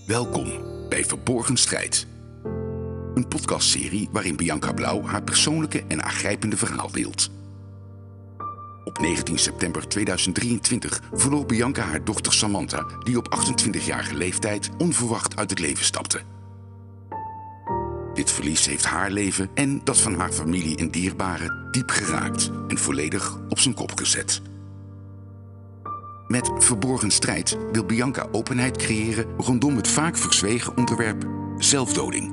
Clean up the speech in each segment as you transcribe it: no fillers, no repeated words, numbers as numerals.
Welkom bij Verborgen Strijd. Een podcastserie waarin Bianca Blauw haar persoonlijke en aangrijpende verhaal deelt. Op 19 september 2023 verloor Bianca haar dochter Samantha, die op 28-jarige leeftijd onverwacht uit het leven stapte. Dit verlies heeft haar leven en dat van haar familie en dierbaren diep geraakt en volledig op zijn kop gezet. Met Verborgen Strijd wil Bianca openheid creëren rondom het vaak verzwegen onderwerp zelfdoding.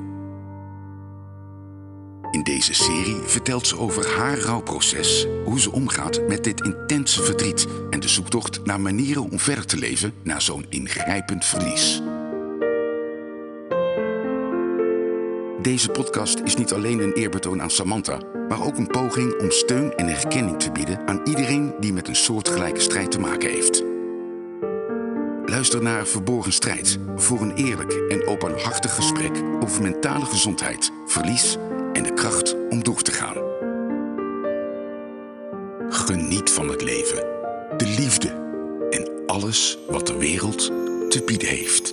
In deze serie vertelt ze over haar rouwproces, hoe ze omgaat met dit intense verdriet en de zoektocht naar manieren om verder te leven na zo'n ingrijpend verlies. Deze podcast is niet alleen een eerbetoon aan Samantha, maar ook een poging om steun en erkenning te bieden aan iedereen die met een soortgelijke strijd te maken heeft. Luister naar Verborgen Strijd voor een eerlijk en openhartig gesprek over mentale gezondheid, verlies en de kracht om door te gaan. Geniet van het leven, de liefde en alles wat de wereld te bieden heeft.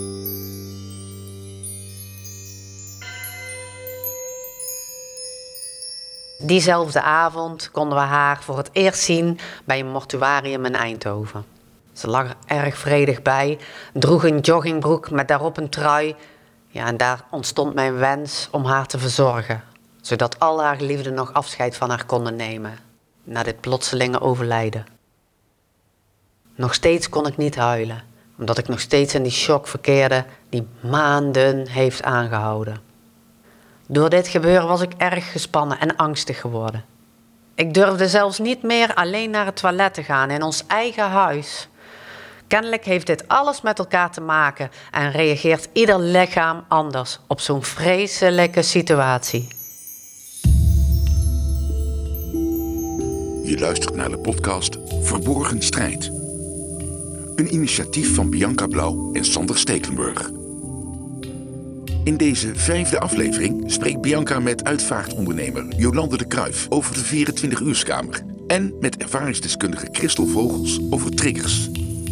Diezelfde avond konden we haar voor het eerst zien bij een mortuarium in Eindhoven. Ze lag er erg vredig bij, droeg een joggingbroek met daarop een trui. Ja, en daar ontstond mijn wens om haar te verzorgen, zodat al haar geliefden nog afscheid van haar konden nemen, na dit plotselinge overlijden. Nog steeds kon ik niet huilen, omdat ik nog steeds in die shock verkeerde die maanden heeft aangehouden. Door dit gebeuren was ik erg gespannen en angstig geworden. Ik durfde zelfs niet meer alleen naar het toilet te gaan in ons eigen huis. Kennelijk heeft dit alles met elkaar te maken en reageert ieder lichaam anders op zo'n vreselijke situatie. Je luistert naar de podcast Verborgen Strijd. Een initiatief van Bianca Blauw en Sander Stekelenburg. In deze 5e aflevering spreekt Bianca met uitvaartondernemer Jolande de Cruijff over de 24-uurskamer en met ervaringsdeskundige Christel Vogels over triggers.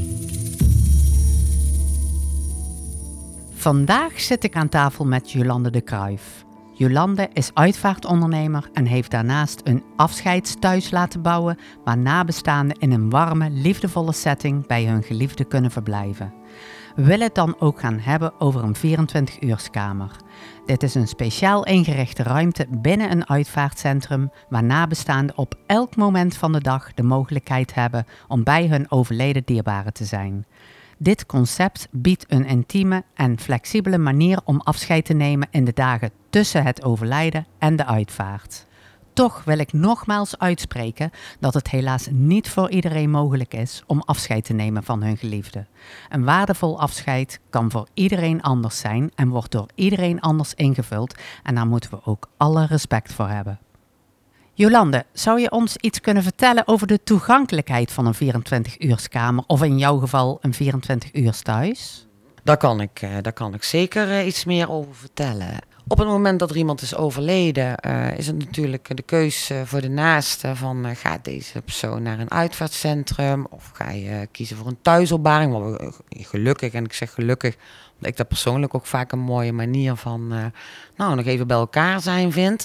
Vandaag zit ik aan tafel met Jolande de Cruijff. Jolande is uitvaartondernemer en heeft daarnaast een afscheidsthuis laten bouwen waar nabestaanden in een warme, liefdevolle setting bij hun geliefde kunnen verblijven. We willen het dan ook gaan hebben over een 24-uurskamer. Dit is een speciaal ingerichte ruimte binnen een uitvaartcentrum waar nabestaanden op elk moment van de dag de mogelijkheid hebben om bij hun overleden dierbaren te zijn. Dit concept biedt een intieme en flexibele manier om afscheid te nemen in de dagen tussen het overlijden en de uitvaart. Toch wil ik nogmaals uitspreken dat het helaas niet voor iedereen mogelijk is om afscheid te nemen van hun geliefde. Een waardevol afscheid kan voor iedereen anders zijn en wordt door iedereen anders ingevuld en daar moeten we ook alle respect voor hebben. Jolande, zou je ons iets kunnen vertellen over de toegankelijkheid van een 24-uurskamer of in jouw geval een 24-uursthuis? Daar kan ik zeker iets meer over vertellen. Op het moment dat er iemand is overleden, is het natuurlijk de keus voor de naaste van gaat deze persoon naar een uitvaartcentrum of ga je kiezen voor een thuisopbaring. Wat we gelukkig, en ik zeg gelukkig, omdat ik dat persoonlijk ook vaak een mooie manier van nog even bij elkaar zijn vind.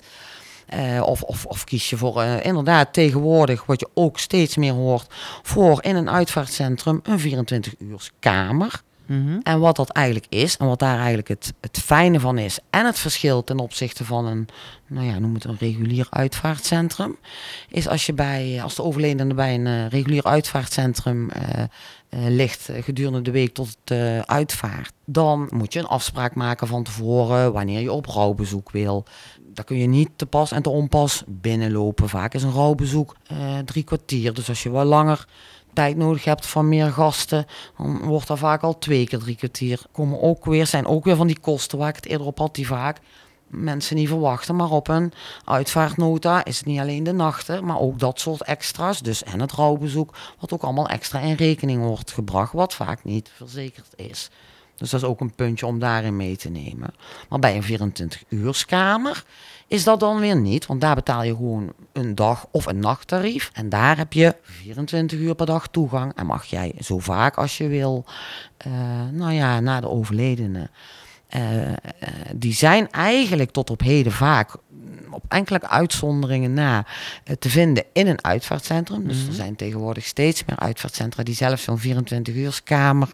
Of kies je voor inderdaad tegenwoordig, wat je ook steeds meer hoort, voor in een uitvaartcentrum een 24-uurskamer. Mm-hmm. En wat dat eigenlijk is en wat daar eigenlijk het fijne van is en het verschil ten opzichte van een, noem het een regulier uitvaartcentrum, is als de overledene bij een regulier uitvaartcentrum ligt gedurende de week tot het uitvaart, dan moet je een afspraak maken van tevoren wanneer je op rouwbezoek wil. Daar kun je niet te pas en te onpas binnenlopen. Vaak is een rouwbezoek 3 kwartier. Dus als je wat langer tijd nodig hebt van meer gasten, dan wordt dat vaak al 2 keer 3 kwartier. Zijn ook weer van die kosten waar ik het eerder op had, die vaak mensen niet verwachten. Maar op een uitvaartnota is het niet alleen de nachten, maar ook dat soort extra's. Dus en het rouwbezoek, wat ook allemaal extra in rekening wordt gebracht, wat vaak niet verzekerd is. Dus dat is ook een puntje om daarin mee te nemen. Maar bij een 24-uurskamer is dat dan weer niet. Want daar betaal je gewoon een dag- of een nachttarief. En daar heb je 24 uur per dag toegang. En mag jij zo vaak als je wil, naar de overledene. Die zijn eigenlijk tot op heden vaak op enkele uitzonderingen na te vinden in een uitvaartcentrum. Dus er zijn tegenwoordig steeds meer uitvaartcentra die zelf zo'n 24-uurskamer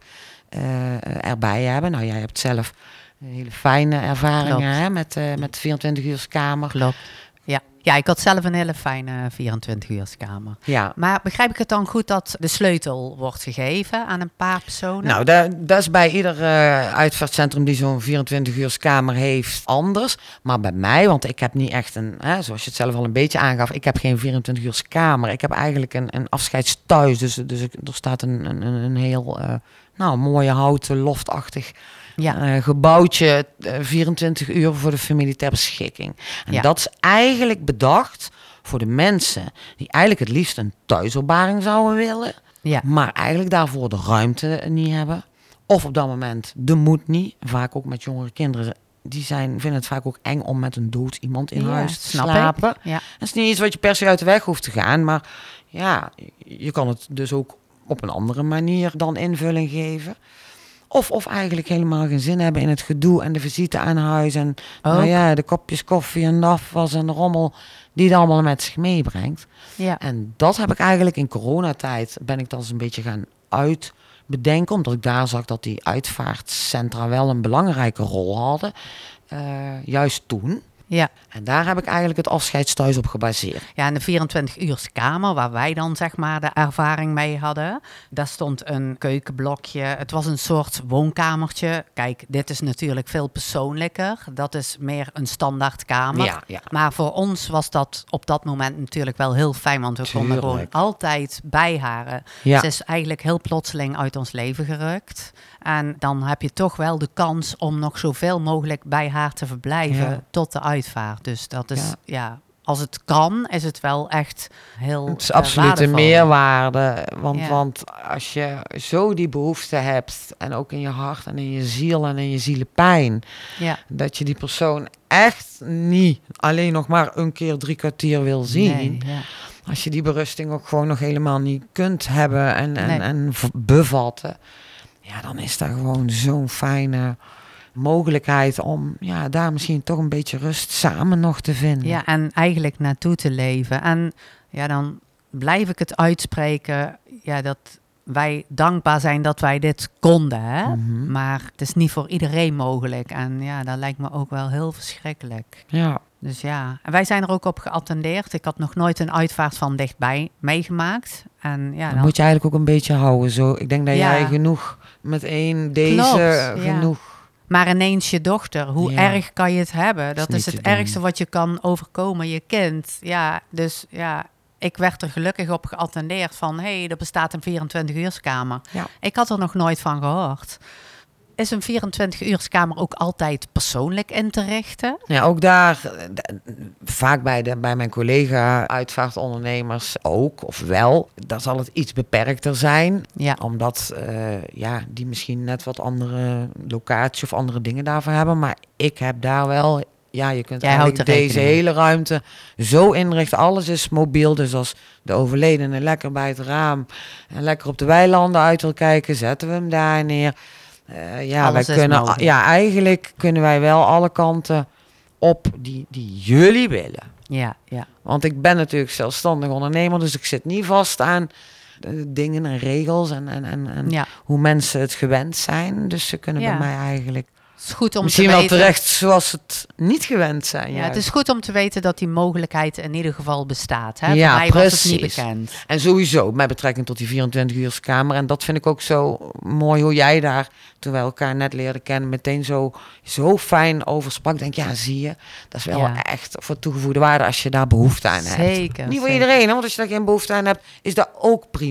erbij hebben. Nou, jij hebt zelf hele fijne ervaringen hè, met de 24-uurskamer. Klopt. Ja, ik had zelf een hele fijne 24-uurskamer. Ja. Maar begrijp ik het dan goed dat de sleutel wordt gegeven aan een paar personen? Nou, dat is bij ieder uitvaartcentrum die zo'n 24-uurskamer heeft anders. Maar bij mij, want ik heb niet echt zoals je het zelf al een beetje aangaf, ik heb geen 24-uurskamer. Ik heb eigenlijk een afscheidsthuis. Dus er staat een heel mooie houten loftachtig gebouwtje 24 uur voor de familie ter beschikking. En dat is eigenlijk bedacht voor de mensen die eigenlijk het liefst een thuisopbaring zouden willen, maar eigenlijk daarvoor de ruimte niet hebben. Of op dat moment de moed niet. Vaak ook met jongere kinderen. Die vinden het vaak ook eng om met een dood iemand in huis te slapen. Ja. Dat is niet iets wat je per se uit de weg hoeft te gaan. Maar ja, je kan het dus ook op een andere manier dan invulling geven. Of eigenlijk helemaal geen zin hebben in het gedoe en de visite aan huis. En de kopjes koffie en de afwas en de rommel die het allemaal met zich meebrengt. Ja. En dat heb ik eigenlijk in coronatijd, ben ik dat eens een beetje gaan uitbedenken. Omdat ik daar zag dat die uitvaartcentra wel een belangrijke rol hadden. Juist toen. Ja. En daar heb ik eigenlijk het afscheidsthuis op gebaseerd. Ja, en de 24-uurskamer, waar wij dan zeg maar de ervaring mee hadden. Daar stond een keukenblokje. Het was een soort woonkamertje. Kijk, dit is natuurlijk veel persoonlijker. Dat is meer een standaardkamer. Ja, ja. Maar voor ons was dat op dat moment natuurlijk wel heel fijn. Want we konden gewoon altijd bij haar. Ja. Ze is eigenlijk heel plotseling uit ons leven gerukt. En dan heb je toch wel de kans om nog zoveel mogelijk bij haar te verblijven tot de uitvaart. Dus dat is, als het kan, is het wel echt heel Het is absoluut een meerwaarde. Want als je zo die behoefte hebt, en ook in je hart en in je ziel en in je zielepijn, dat je die persoon echt niet alleen nog maar een keer 3 kwartier wil zien. Nee, als je die berusting ook gewoon nog helemaal niet kunt hebben en bevatten. Ja, dan is daar gewoon zo'n fijne mogelijkheid om daar misschien toch een beetje rust samen nog te vinden. Ja, en eigenlijk naartoe te leven. En dan blijf ik het uitspreken, dat wij dankbaar zijn dat wij dit konden. Hè? Mm-hmm. Maar het is niet voor iedereen mogelijk. En dat lijkt me ook wel heel verschrikkelijk. Ja. Dus en wij zijn er ook op geattendeerd. Ik had nog nooit een uitvaart van dichtbij meegemaakt. En dan moet je eigenlijk ook een beetje houden. Zo. Ik denk dat jij genoeg met genoeg. Maar ineens je dochter, hoe erg kan je het hebben? Dat is het ergste wat je kan overkomen, je kind. Ja, dus ik werd er gelukkig op geattendeerd van, er bestaat een 24-uurskamer. Ja. Ik had er nog nooit van gehoord. Is een 24-uurskamer ook altijd persoonlijk in te richten? Ja, ook daar, vaak bij mijn collega-uitvaartondernemers ook, of wel, daar zal het iets beperkter zijn. Ja. Omdat die misschien net wat andere locatie of andere dingen daarvoor hebben. Maar ik heb daar wel... Ja, je kunt eigenlijk deze hele ruimte zo inrichten. Alles is mobiel, dus als de overledene lekker bij het raam en lekker op de weilanden uit wil kijken, zetten we hem daar neer. Wij kunnen, eigenlijk kunnen wij wel alle kanten op die jullie willen. Ja. Want ik ben natuurlijk zelfstandig ondernemer, dus ik zit niet vast aan dingen en regels en hoe mensen het gewend zijn. Dus ze kunnen bij mij eigenlijk... Het is goed om misschien te wel weten, terecht zoals het niet gewend zijn. Ja, het is goed om te weten dat die mogelijkheid in ieder geval bestaat. Hè? Voor mij was het niet bekend. En sowieso met betrekking tot die 24-uurskamer. En dat vind ik ook zo mooi hoe jij daar, toen wij elkaar net leerden kennen, meteen zo fijn over sprak. Denk, zie je, dat is wel echt voor toegevoegde waarde als je daar behoefte aan hebt. Zeker. Niet voor iedereen, hè? Want als je daar geen behoefte aan hebt, is dat ook prima. Hè?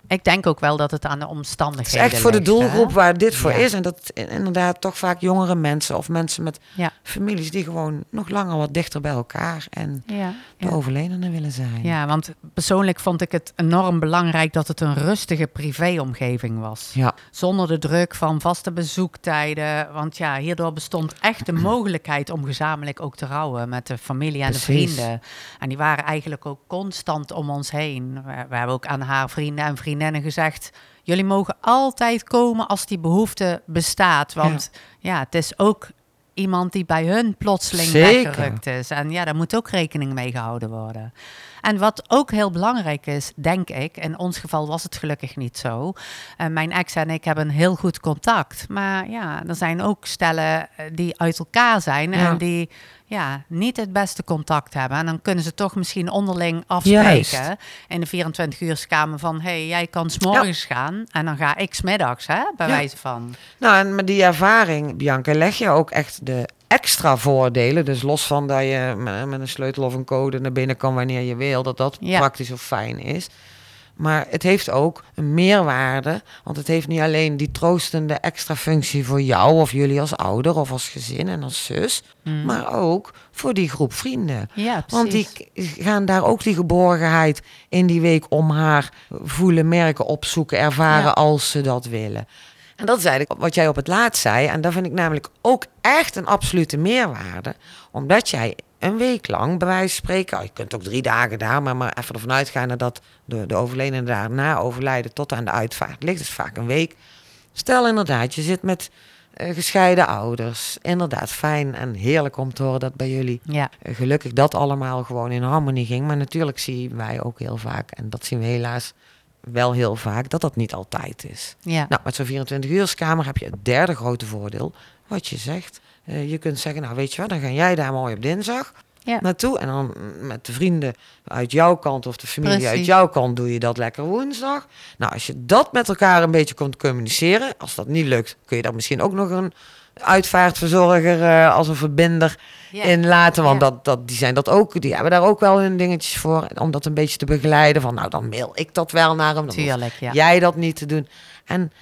Ik denk ook wel dat het aan de Het omstandigheden is echt voor de ligt, doelgroep hè? waar dit voor Ja. is. En dat inderdaad toch vaak jongere mensen of mensen met Ja. families die gewoon nog langer wat dichter bij elkaar en Ja. de Ja. overledene willen zijn. Ja, want persoonlijk vond ik het enorm belangrijk dat het een rustige privéomgeving was. Ja. Zonder de druk van vaste bezoektijden. Want ja, hierdoor bestond echt de mogelijkheid om gezamenlijk ook te rouwen met de familie en de Precies. vrienden. En die waren eigenlijk ook constant om ons heen. We hebben ook aan haar vrienden en vriendinnen gezegd: jullie mogen altijd komen als die behoefte bestaat. Want ja, het is ook iemand die bij hun plotseling Zeker. weggerukt is. En ja, daar moet ook rekening mee gehouden worden. En wat ook heel belangrijk is, denk ik, in ons geval was het gelukkig niet zo. Mijn ex en ik hebben heel goed contact. Maar ja, er zijn ook stellen die uit elkaar zijn en die niet het beste contact hebben. En dan kunnen ze toch misschien onderling afspreken Juist. in de 24-uurskamer van: hey, jij kan 's morgens gaan en dan ga ik 's middags, hè, bij wijze van. Nou, en met die ervaring, Bianca, leg je ook echt de extra voordelen. Dus los van dat je met een sleutel of een code naar binnen kan wanneer je wil, dat praktisch of fijn is. Maar het heeft ook een meerwaarde, want het heeft niet alleen die troostende extra functie voor jou of jullie als ouder of als gezin en als zus, maar ook voor die groep vrienden. Ja, Want die precies. gaan daar ook die geborgenheid in die week om haar voelen, merken, opzoeken, ervaren als ze dat willen. En dat is eigenlijk wat jij op het laatst zei. En dat vind ik namelijk ook echt een absolute meerwaarde. Omdat jij een week lang, bij wijze van spreken, je kunt ook 3 dagen daar, maar even ervan uitgaan dat de overledene daarna overlijden tot aan de uitvaart ligt. Dus vaak een week. Stel inderdaad, je zit met gescheiden ouders. Inderdaad, fijn en heerlijk om te horen dat bij jullie gelukkig dat allemaal gewoon in harmonie ging. Maar natuurlijk zien wij ook heel vaak, en dat zien we helaas wel heel vaak, dat dat niet altijd is. Ja. Nou, met zo'n 24-uurskamer heb je het derde grote voordeel, wat je zegt. Je kunt zeggen, nou weet je wat, dan ga jij daar mooi op dinsdag naartoe. En dan met de vrienden uit jouw kant of de familie uit jouw kant doe je dat lekker woensdag. Nou, als je dat met elkaar een beetje kunt communiceren, als dat niet lukt, kun je daar misschien ook nog een uitvaartverzorger als een verbinder in laten. Want die zijn dat ook, die hebben daar ook wel hun dingetjes voor. Om dat een beetje te begeleiden. Van nou, dan mail ik dat wel naar hem. Dan Tuurlijk, jij dat niet te doen. En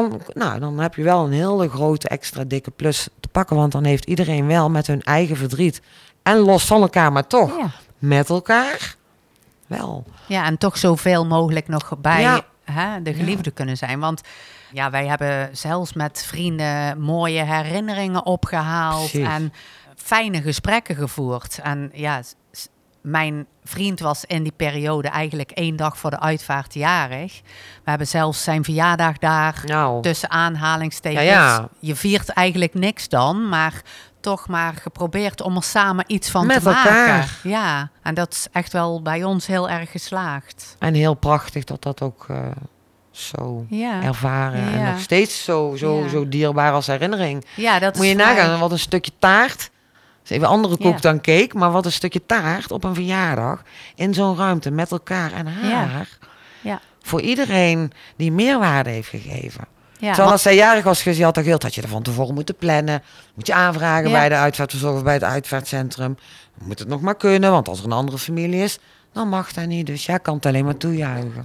dan heb je wel een hele grote extra dikke plus te pakken. Want dan heeft iedereen wel met hun eigen verdriet. En los van elkaar, maar toch met elkaar wel. Ja, en toch zoveel mogelijk nog bij de geliefde kunnen zijn. Want ja, wij hebben zelfs met vrienden mooie herinneringen opgehaald. Precies. En fijne gesprekken gevoerd. En ja, mijn vriend was in die periode eigenlijk 1 dag voor de uitvaart jarig. We hebben zelfs zijn verjaardag daar tussen aanhalingstekens. Ja. Je viert eigenlijk niks dan, maar toch maar geprobeerd om er samen iets van met te maken. elkaar. Ja, en dat is echt wel bij ons heel erg geslaagd. En heel prachtig dat dat ook zo ervaren. En nog steeds zo dierbaar als herinnering. Ja, dat moet je nagaan, wat een stukje taart. Dat is even andere koek dan cake, maar wat een stukje taart op een verjaardag. In zo'n ruimte met elkaar en haar. Ja. Voor iedereen die meerwaarde heeft gegeven. Ja, Terwijl als zij jarig was geweest, had dat geld, had je er van tevoren moeten plannen. Moet je aanvragen bij de uitvaartverzorger of bij het uitvaartcentrum. Dan moet het nog maar kunnen, want als er een andere familie is, dan mag dat niet. Dus jij kan het alleen maar toejuichen.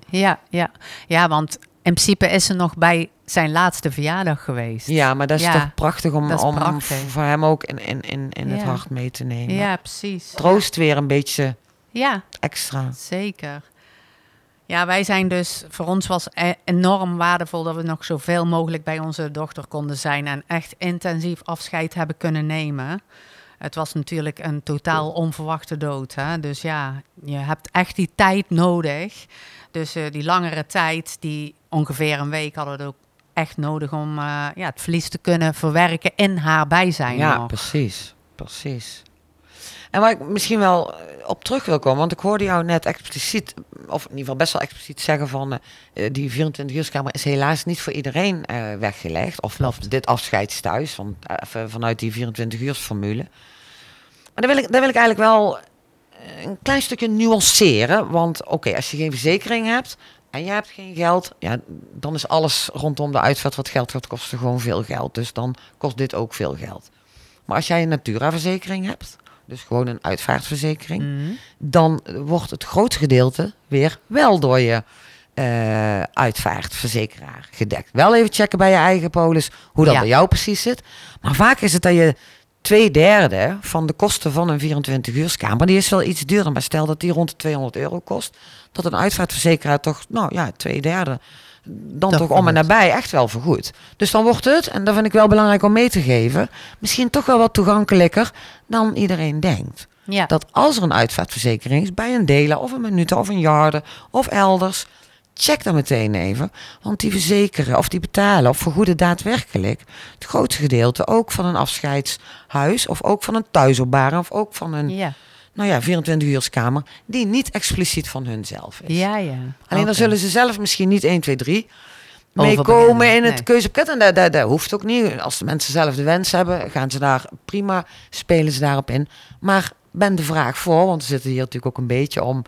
Ja, want in principe is ze nog bij zijn laatste verjaardag geweest. Ja, maar dat is toch prachtig om voor hem ook in het hart mee te nemen. Ja, precies. Troost weer een beetje extra. Zeker. Ja, wij zijn dus, voor ons was enorm waardevol dat we nog zoveel mogelijk bij onze dochter konden zijn en echt intensief afscheid hebben kunnen nemen. Het was natuurlijk een totaal onverwachte dood. Hè? Dus ja, je hebt echt die tijd nodig. Dus die langere tijd, die ongeveer een week, hadden we het ook echt nodig om het verlies te kunnen verwerken in haar bijzijn. Ja, nog. precies. En waar ik misschien wel op terug wil komen, want ik hoorde jou net expliciet, of in ieder geval best wel expliciet zeggen van die 24-uurskamer is helaas niet voor iedereen weggelegd. Of dit afscheidsthuis, vanuit die 24-uursformule. Maar daar wil ik eigenlijk wel een klein stukje nuanceren. Want oké, als je geen verzekering hebt en je hebt geen geld, dan is alles rondom de uitvaart wat geld gaat kosten gewoon veel geld. Dus dan kost dit ook veel geld. Maar als jij een Natura-verzekering hebt, dus gewoon een uitvaartverzekering, dan wordt het grootste gedeelte weer wel door je uitvaartverzekeraar gedekt. Wel even checken bij je eigen polis hoe dat bij jou precies zit. Maar vaak is het dat je 2/3 van de kosten van een 24-uurskamer, die is wel iets duurder, maar stel dat die rond de €200 kost, dat een uitvaartverzekeraar toch, 2/3 dan toch om en nabij echt wel vergoed. Dus dan wordt het, en dat vind ik wel belangrijk om mee te geven, misschien toch wel wat toegankelijker dan iedereen denkt. Ja. Dat als er een uitvaartverzekering is, bij een Dela of een Minute of een Jarden of elders, check dat meteen even. Want die verzekeren of die betalen of vergoeden daadwerkelijk het grootste gedeelte ook van een afscheidshuis of ook van een thuisopbaren of ook van een 24-uurskamer die niet expliciet van hunzelf is. Ja. Alleen dan zullen ze zelf misschien niet 1, 2, 3 meekomen in het keuzepakket. En dat hoeft ook niet. Als de mensen zelf de wens hebben, gaan ze daar prima, spelen ze daarop in. Maar ben de vraag voor, want we zitten hier natuurlijk ook een beetje om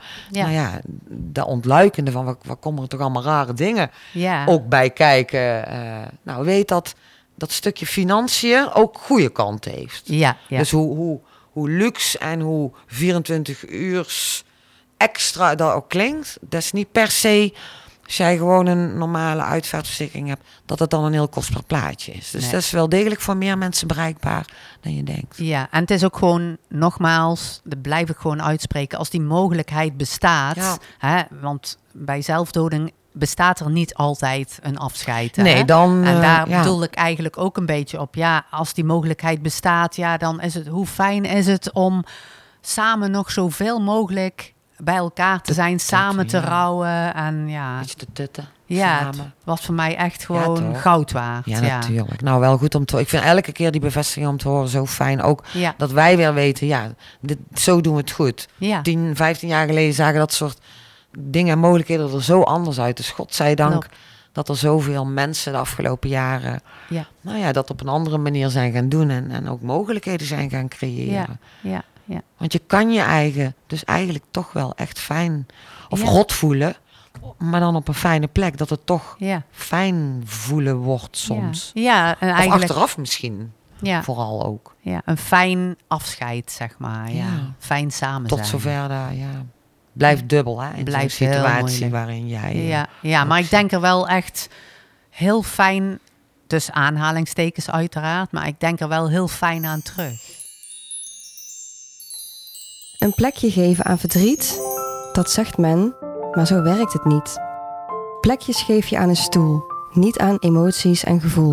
de ontluikende van wat komen er toch allemaal rare dingen ook bij kijken. Weet dat stukje financiën ook goede kant heeft. Ja. Dus hoe luxe en hoe 24 uur extra dat ook klinkt, dat is niet per se, als jij gewoon een normale uitvaartverzekering hebt, dat het dan een heel kostbaar plaatje is. Dus dat is wel degelijk voor meer mensen bereikbaar dan je denkt. Ja, en het is ook gewoon, nogmaals, dat blijf ik gewoon uitspreken, als die mogelijkheid bestaat, want bij zelfdoding bestaat er niet altijd een afscheid. Hè? Nee, dan... En daar bedoel ik eigenlijk ook een beetje op. Ja, als die mogelijkheid bestaat, dan is het, hoe fijn is het om samen nog zoveel mogelijk bij elkaar te zijn, samen te rouwen. En beetje te tutten. Ja, samen. het was voor mij echt gewoon goud waard. Ja, natuurlijk. Nou, wel goed om te... Ik vind elke keer die bevestiging om te horen zo fijn. Ook dat wij weer weten, zo doen we het goed. Ja. 10, 15 jaar geleden zagen dat soort dingen en mogelijkheden er zo anders uit. Dus godzijdank dat er zoveel mensen de afgelopen jaren dat op een andere manier zijn gaan doen en ook mogelijkheden zijn gaan creëren. Ja. Want je kan je eigen dus eigenlijk toch wel echt fijn of rot voelen, maar dan op een fijne plek, dat het toch fijn voelen wordt soms. Ja, en eigenlijk... Of achteraf misschien, vooral ook. Ja, een fijn afscheid, zeg maar. Ja. Fijn samen tot zijn. zover daar, blijft dubbel, hè, in zo'n situatie waarin jij... Ja, maar ik denk er wel echt heel fijn, tussen aanhalingstekens uiteraard, maar ik denk er wel heel fijn aan terug. Een plekje geven aan verdriet, dat zegt men, maar zo werkt het niet. Plekjes geef je aan een stoel, niet aan emoties en gevoel.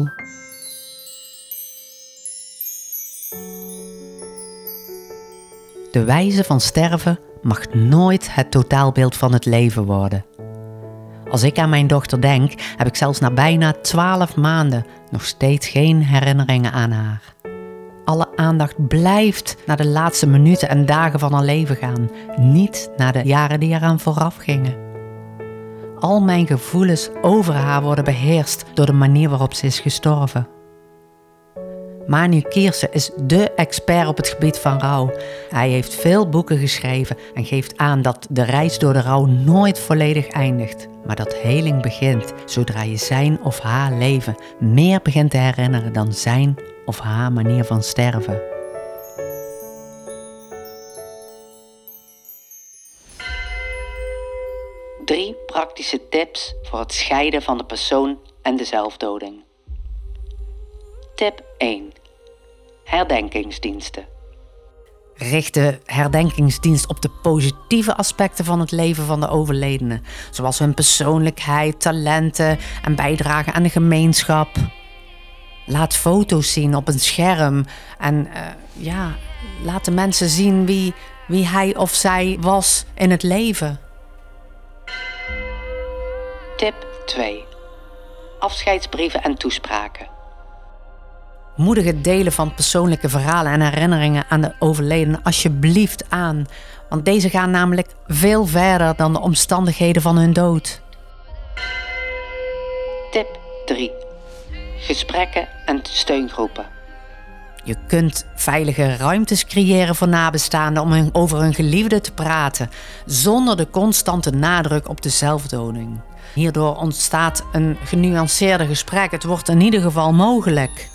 De wijze van sterven mag nooit het totaalbeeld van het leven worden. Als ik aan mijn dochter denk, heb ik zelfs na bijna 12 maanden nog steeds geen herinneringen aan haar. Alle aandacht blijft naar de laatste minuten en dagen van haar leven gaan, niet naar de jaren die eraan vooraf gingen. Al mijn gevoelens over haar worden beheerst door de manier waarop ze is gestorven. Manu Kiersen is dé expert op het gebied van rouw. Hij heeft veel boeken geschreven en geeft aan dat de reis door de rouw nooit volledig eindigt, maar dat heling begint zodra je zijn of haar leven meer begint te herinneren dan zijn of haar manier van sterven. Drie praktische tips voor het scheiden van de persoon en de zelfdoding. Tip 1. Herdenkingsdiensten. Richt de herdenkingsdienst op de positieve aspecten van het leven van de overledene, zoals hun persoonlijkheid, talenten en bijdrage aan de gemeenschap. Laat foto's zien op een scherm en laat de mensen zien wie hij of zij was in het leven. Tip 2. Afscheidsbrieven en toespraken. Moedig het delen van persoonlijke verhalen en herinneringen aan de overledene alsjeblieft aan. Want deze gaan namelijk veel verder dan de omstandigheden van hun dood. Tip 3. Gesprekken en steungroepen. Je kunt veilige ruimtes creëren voor nabestaanden om over hun geliefde te praten, zonder de constante nadruk op de zelfdoding. Hierdoor ontstaat een genuanceerder gesprek. Het wordt in ieder geval mogelijk.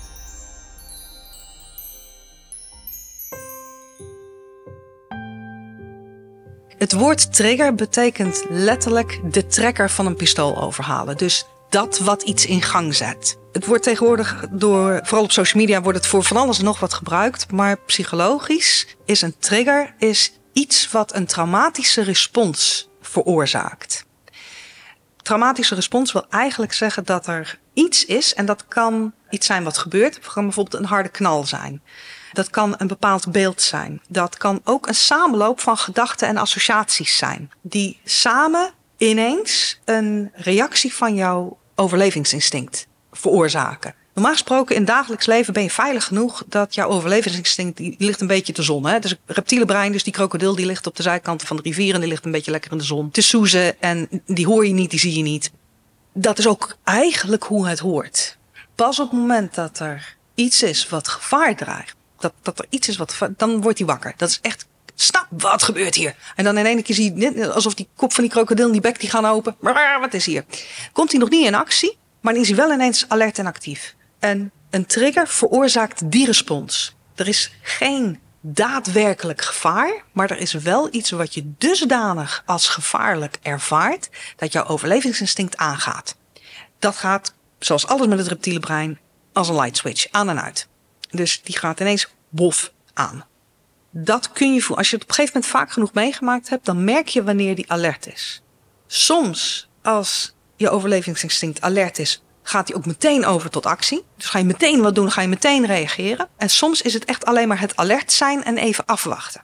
Het woord trigger betekent letterlijk de trekker van een pistool overhalen. Dus dat wat iets in gang zet. Het wordt tegenwoordig vooral op social media, wordt het voor van alles en nog wat gebruikt. Maar psychologisch is een trigger iets wat een traumatische respons veroorzaakt. Traumatische respons wil eigenlijk zeggen dat er iets is, en dat kan iets zijn wat gebeurt. Het kan bijvoorbeeld een harde knal zijn. Dat kan een bepaald beeld zijn. Dat kan ook een samenloop van gedachten en associaties zijn. Die samen ineens een reactie van jouw overlevingsinstinct veroorzaken. Normaal gesproken in het dagelijks leven ben je veilig genoeg dat jouw overlevingsinstinct die ligt een beetje te zon. Hè? Dus het reptiele brein, dus die krokodil, die ligt op de zijkanten van de rivier en die ligt een beetje lekker in de zon te soezen en die hoor je niet, die zie je niet. Dat is ook eigenlijk hoe het hoort. Pas op het moment dat er iets is wat gevaar dreigt, dat er iets is dan wordt hij wakker. Dat is echt, snap, wat gebeurt hier? En dan in één keer zie je, alsof die kop van die krokodil en die bek die gaan open. Wat is hier? Komt hij nog niet in actie, maar dan is hij wel ineens alert en actief. En een trigger veroorzaakt die respons. Er is geen daadwerkelijk gevaar, maar er is wel iets wat je dusdanig als gevaarlijk ervaart, dat jouw overlevingsinstinct aangaat. Dat gaat, zoals alles met het reptiele brein, als een light switch, aan en uit. Dus die gaat ineens bof aan. Dat kun je voelen. Als je het op een gegeven moment vaak genoeg meegemaakt hebt, dan merk je wanneer die alert is. Soms, als je overlevingsinstinct alert is, gaat hij ook meteen over tot actie. Dus ga je meteen wat doen, ga je meteen reageren. En soms is het echt alleen maar het alert zijn en even afwachten.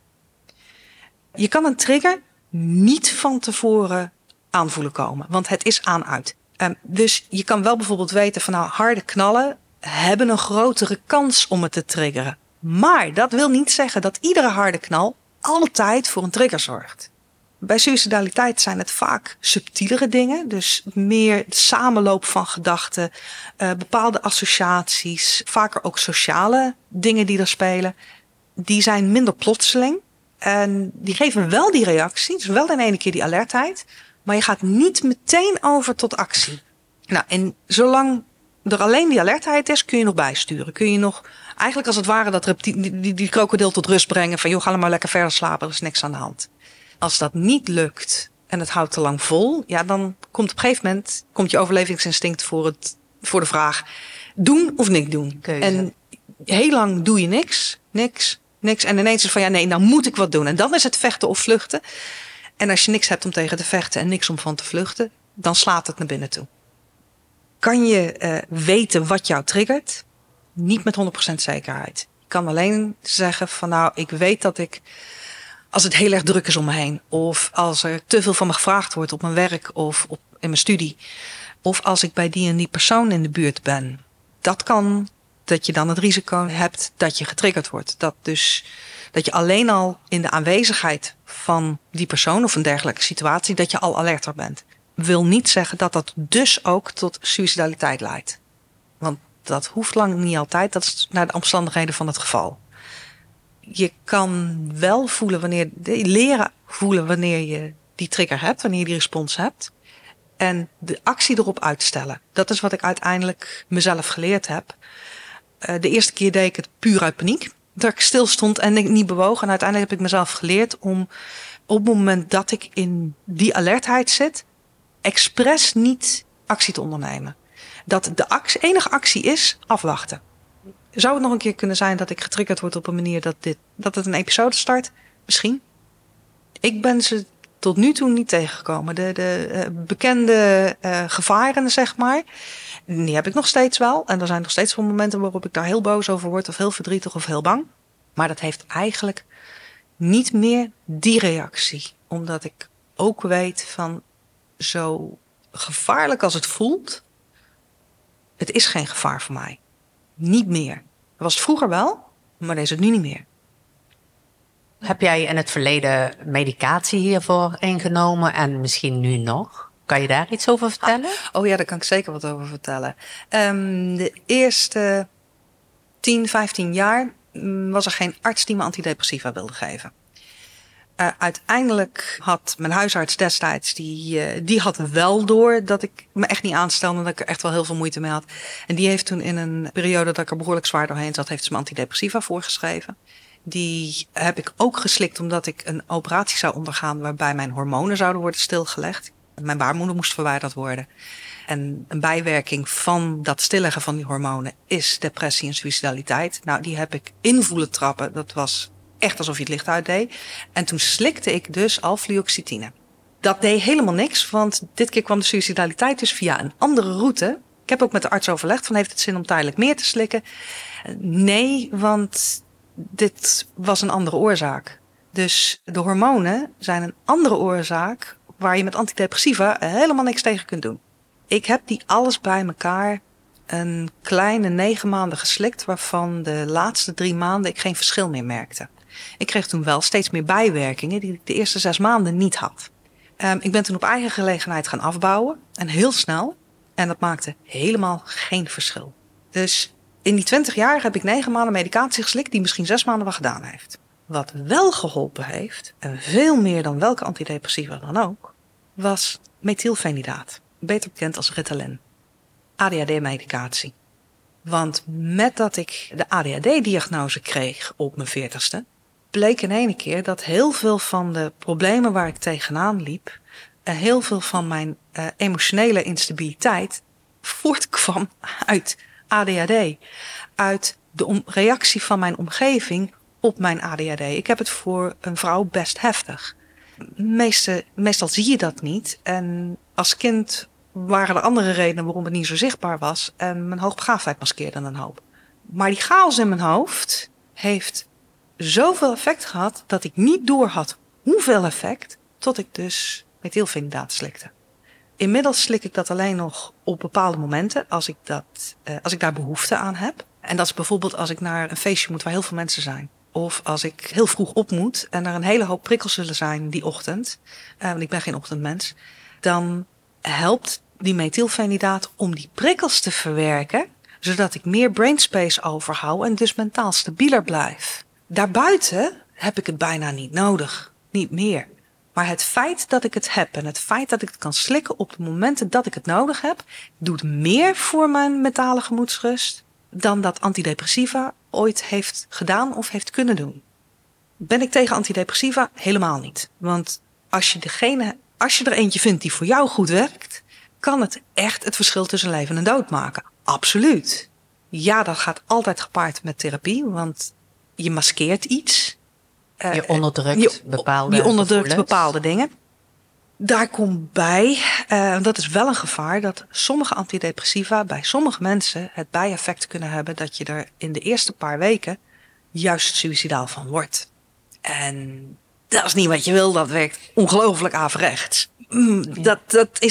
Je kan een trigger niet van tevoren aanvoelen komen, want het is aan-uit. Dus je kan wel bijvoorbeeld weten van harde knallen hebben een grotere kans om het te triggeren. Maar dat wil niet zeggen dat iedere harde knal altijd voor een trigger zorgt. Bij suïcidaliteit zijn het vaak subtielere dingen. Dus meer samenloop van gedachten, bepaalde associaties, vaker ook sociale dingen die er spelen. Die zijn minder plotseling en die geven wel die reactie, dus wel in één keer die alertheid. Maar je gaat niet meteen over tot actie. Nou, en zolang er alleen die alertheid is, kun je nog bijsturen. Kun je nog eigenlijk als het ware dat die krokodil tot rust brengen. Van joh, ga maar lekker verder slapen, er is niks aan de hand. Als dat niet lukt en het houdt te lang vol, ja, dan komt op een gegeven moment je overlevingsinstinct voor de vraag doen of niks doen. Keuze. En heel lang doe je niks. En ineens is het van ja, nee, nou moet ik wat doen. En dan is het vechten of vluchten. En als je niks hebt om tegen te vechten en niks om van te vluchten, dan slaat het naar binnen toe. Kan je weten wat jou triggert? Niet met 100% zekerheid. Je kan alleen zeggen van nou, ik weet dat als het heel erg druk is om me heen, of als er te veel van me gevraagd wordt op mijn werk of in mijn studie, of als ik bij die en die persoon in de buurt ben, dat kan dat je dan het risico hebt dat je getriggerd wordt. Dat je alleen al in de aanwezigheid van die persoon of een dergelijke situatie, dat je al alerter bent. Wil niet zeggen dat dat dus ook tot suïcidaliteit leidt. Want dat hoeft lang niet altijd. Dat is naar de omstandigheden van het geval. Je kan wel leren voelen wanneer je die trigger hebt, wanneer je die respons hebt. En de actie erop uitstellen. Dat is wat ik uiteindelijk mezelf geleerd heb. De eerste keer deed ik het puur uit paniek. Dat ik stil stond en ik niet bewoog. En uiteindelijk heb ik mezelf geleerd om op het moment dat ik in die alertheid zit, expres niet actie te ondernemen. Dat de enige actie is afwachten. Zou het nog een keer kunnen zijn dat ik getriggerd word op een manier dat het een episode start? Misschien. Ik ben ze tot nu toe niet tegengekomen. De bekende gevaren, zeg maar, die heb ik nog steeds wel. En er zijn nog steeds wel momenten waarop ik daar heel boos over word, of heel verdrietig of heel bang. Maar dat heeft eigenlijk niet meer die reactie. Omdat ik ook weet van zo gevaarlijk als het voelt, het is geen gevaar voor mij. Niet meer. Dat was het vroeger wel, maar dat is het nu niet meer. Heb jij in het verleden medicatie hiervoor ingenomen en misschien nu nog? Kan je daar iets over vertellen? Oh ja, daar kan ik zeker wat over vertellen. De eerste 10, 15 jaar was er geen arts die me antidepressiva wilde geven. Uiteindelijk had mijn huisarts destijds, die had wel door dat ik me echt niet aanstelde en dat ik er echt wel heel veel moeite mee had. En die heeft toen in een periode dat ik er behoorlijk zwaar doorheen zat, heeft ze me antidepressiva voorgeschreven. Die heb ik ook geslikt omdat ik een operatie zou ondergaan waarbij mijn hormonen zouden worden stilgelegd. Mijn baarmoeder moest verwijderd worden. En een bijwerking van dat stilleggen van die hormonen is depressie en suicidaliteit. Nou, die heb ik in voelen trappen. Dat was echt alsof je het licht uitdeed. En toen slikte ik dus alfluoxetine. Dat deed helemaal niks, want dit keer kwam de suicidaliteit dus via een andere route. Ik heb ook met de arts overlegd van heeft het zin om tijdelijk meer te slikken? Nee, want dit was een andere oorzaak. Dus de hormonen zijn een andere oorzaak waar je met antidepressiva helemaal niks tegen kunt doen. Ik heb die alles bij elkaar een kleine 9 maanden geslikt, waarvan de laatste 3 maanden ik geen verschil meer merkte. Ik kreeg toen wel steeds meer bijwerkingen die ik de eerste 6 maanden niet had. Ik ben toen op eigen gelegenheid gaan afbouwen en heel snel. En dat maakte helemaal geen verschil. Dus in die 20 jaar heb ik 9 maanden medicatie geslikt die misschien 6 maanden wel gedaan heeft. Wat wel geholpen heeft, en veel meer dan welke antidepressiva dan ook, was methylfenidaat. Beter bekend als Ritalin. ADHD-medicatie. Want met dat ik de ADHD-diagnose kreeg op mijn 40ste... bleek in één keer dat heel veel van de problemen waar ik tegenaan liep... en heel veel van mijn emotionele instabiliteit voortkwam uit ADHD. Uit de reactie van mijn omgeving op mijn ADHD. Ik heb het voor een vrouw best heftig. Meestal zie je dat niet. En als kind waren er andere redenen waarom het niet zo zichtbaar was. En mijn hoogbegaafdheid maskeerde een hoop. Maar die chaos in mijn hoofd heeft zoveel effect gehad dat ik niet doorhad hoeveel effect, tot ik dus methylfenidaat slikte. Inmiddels slik ik dat alleen nog op bepaalde momenten als ik daar behoefte aan heb. En dat is bijvoorbeeld als ik naar een feestje moet waar heel veel mensen zijn. Of als ik heel vroeg op moet en er een hele hoop prikkels zullen zijn die ochtend. Want ik ben geen ochtendmens. Dan helpt die methylfenidaat om die prikkels te verwerken, zodat ik meer brainspace overhoud en dus mentaal stabieler blijf. Daarbuiten heb ik het bijna niet nodig. Niet meer. Maar het feit dat ik het heb en het feit dat ik het kan slikken op de momenten dat ik het nodig heb, doet meer voor mijn mentale gemoedsrust dan dat antidepressiva ooit heeft gedaan of heeft kunnen doen. Ben ik tegen antidepressiva? Helemaal niet. Want als je er eentje vindt die voor jou goed werkt, kan het echt het verschil tussen leven en dood maken. Absoluut. Ja, dat gaat altijd gepaard met therapie, want je maskeert iets. Je onderdrukt bepaalde dingen. Daar komt bij, dat is wel een gevaar, dat sommige antidepressiva bij sommige mensen het bijeffect kunnen hebben dat je er in de eerste paar weken juist suïcidaal van wordt. En dat is niet wat je wil, dat werkt ongelooflijk averechts. Dat is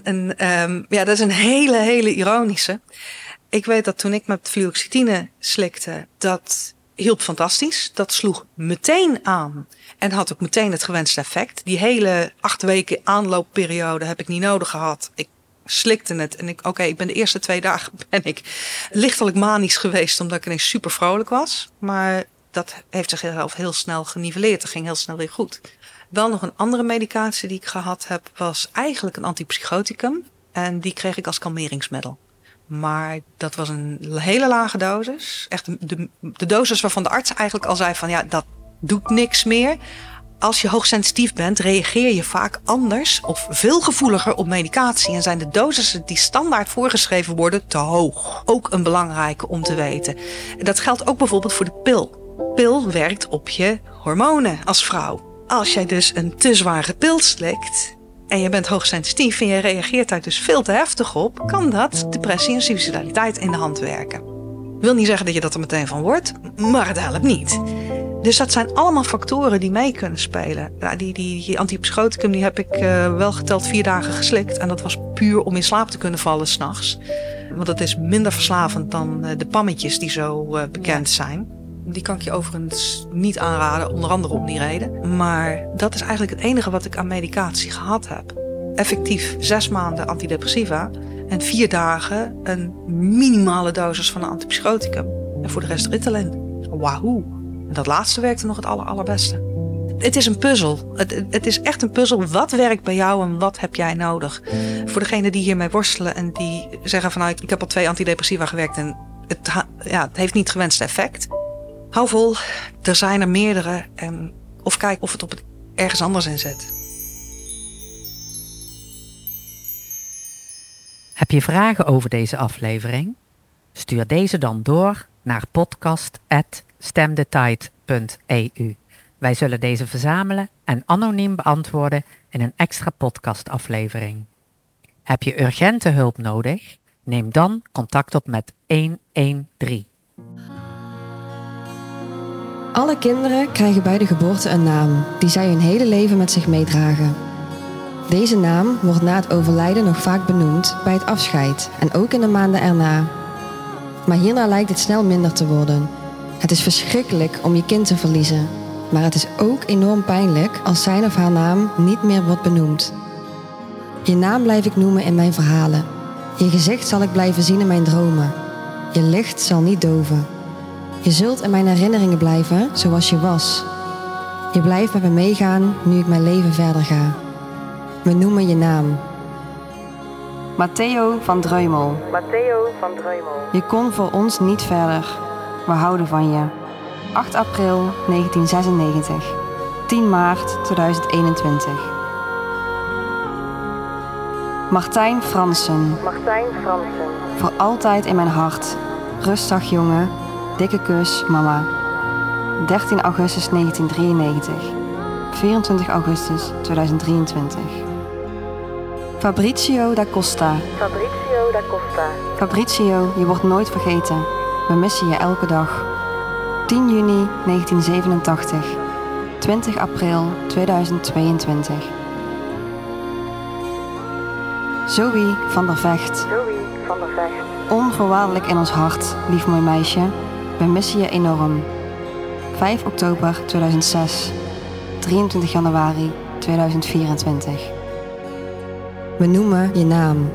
dat is een hele ironische. Ik weet dat toen ik met fluoxetine slikte, dat hielp fantastisch. Dat sloeg meteen aan en had ook meteen het gewenste effect. Die hele 8 weken aanloopperiode heb ik niet nodig gehad. Ik slikte het en ik ben de eerste 2 dagen lichtelijk manisch geweest omdat ik ineens super vrolijk was. Maar dat heeft zichzelf heel snel geniveleerd. Dat ging heel snel weer goed. Wel nog een andere medicatie die ik gehad heb was eigenlijk een antipsychoticum. En die kreeg ik als kalmeringsmiddel. Maar dat was een hele lage dosis. Echt de dosis waarvan de arts eigenlijk al zei van ja, dat doet niks meer. Als je hoogsensitief bent, reageer je vaak anders of veel gevoeliger op medicatie. En zijn de dosissen die standaard voorgeschreven worden te hoog. Ook een belangrijke om te weten. Dat geldt ook bijvoorbeeld voor de pil. Pil werkt op je hormonen als vrouw. Als jij dus een te zware pil slikt en je bent hoogsensitief en je reageert daar dus veel te heftig op, kan dat depressie en suicidaliteit in de hand werken. Ik wil niet zeggen dat je dat er meteen van wordt, maar het helpt niet. Dus dat zijn allemaal factoren die mee kunnen spelen. Ja, die antipsychoticum die heb ik wel geteld 4 dagen geslikt. En dat was puur om in slaap te kunnen vallen 's nachts. Want dat is minder verslavend dan de pammetjes die zo bekend zijn. Die kan ik je overigens niet aanraden, onder andere om die reden. Maar dat is eigenlijk het enige wat ik aan medicatie gehad heb. Effectief 6 maanden antidepressiva en 4 dagen een minimale dosis van een antipsychoticum. En voor de rest Ritalin. Wahoo. En dat laatste werkte nog het allerbeste. Het is een puzzel. Het is echt een puzzel. Wat werkt bij jou en wat heb jij nodig? Voor degenen die hiermee worstelen en die zeggen vanuit ik heb al 2 antidepressiva gewerkt en het heeft niet het gewenste effect. Hou vol, er zijn er meerdere. Of kijk of het op het ergens anders in zit. Heb je vragen over deze aflevering? Stuur deze dan door naar podcast@stemdetijd.eu. Wij zullen deze verzamelen en anoniem beantwoorden in een extra podcastaflevering. Heb je urgente hulp nodig? Neem dan contact op met 113. Alle kinderen krijgen bij de geboorte een naam die zij hun hele leven met zich meedragen. Deze naam wordt na het overlijden nog vaak benoemd bij het afscheid en ook in de maanden erna. Maar hierna lijkt het snel minder te worden. Het is verschrikkelijk om je kind te verliezen, maar het is ook enorm pijnlijk als zijn of haar naam niet meer wordt benoemd. Je naam blijf ik noemen in mijn verhalen. Je gezicht zal ik blijven zien in mijn dromen. Je licht zal niet doven. Je zult in mijn herinneringen blijven zoals je was. Je blijft met me meegaan nu ik mijn leven verder ga. We noemen je naam. Matteo van Dreumel. Je kon voor ons niet verder. We houden van je. 8 april 1996. 10 maart 2021. Martijn Fransen. Voor altijd in mijn hart. Rustig jongen. Dikke kus, mama. 13 augustus 1993. 24 augustus 2023. Fabrizio da Costa. Fabrizio, je wordt nooit vergeten. We missen je elke dag. 10 juni 1987. 20 april 2022. Zoe van der Vecht. Onvoorwaardelijk in ons hart, lief mooi meisje. We missen je enorm. 5 oktober 2006. 23 januari 2024. We noemen je naam.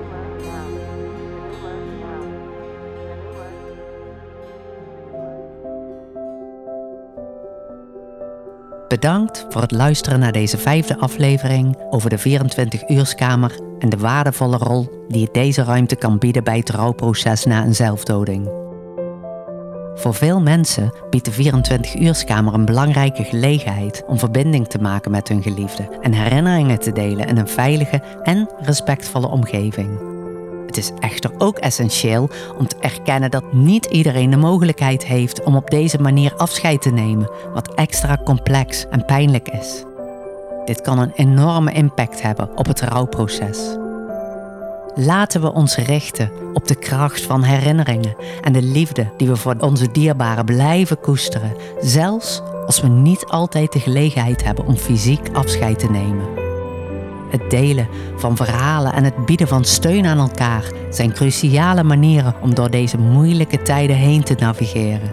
Bedankt voor het luisteren naar deze 5e aflevering over de 24-uurskamer en de waardevolle rol die deze ruimte kan bieden bij het rouwproces na een zelfdoding. Voor veel mensen biedt de 24-uurskamer een belangrijke gelegenheid om verbinding te maken met hun geliefde en herinneringen te delen in een veilige en respectvolle omgeving. Het is echter ook essentieel om te erkennen dat niet iedereen de mogelijkheid heeft om op deze manier afscheid te nemen, wat extra complex en pijnlijk is. Dit kan een enorme impact hebben op het rouwproces. Laten we ons richten op de kracht van herinneringen en de liefde die we voor onze dierbaren blijven koesteren, zelfs als we niet altijd de gelegenheid hebben om fysiek afscheid te nemen. Het delen van verhalen en het bieden van steun aan elkaar zijn cruciale manieren om door deze moeilijke tijden heen te navigeren.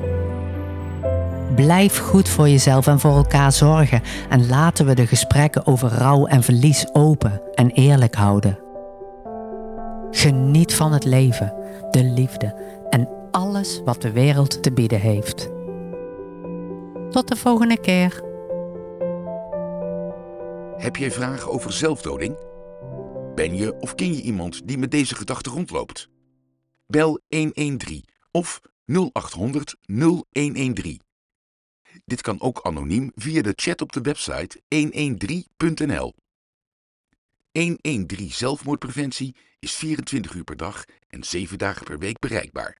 Blijf goed voor jezelf en voor elkaar zorgen en laten we de gesprekken over rouw en verlies open en eerlijk houden. Geniet van het leven, de liefde en alles wat de wereld te bieden heeft. Tot de volgende keer. Heb jij vragen over zelfdoding? Ben je of ken je iemand die met deze gedachte rondloopt? Bel 113 of 0800 0113. Dit kan ook anoniem via de chat op de website 113.nl. 113 zelfmoordpreventie is 24 uur per dag en 7 dagen per week bereikbaar.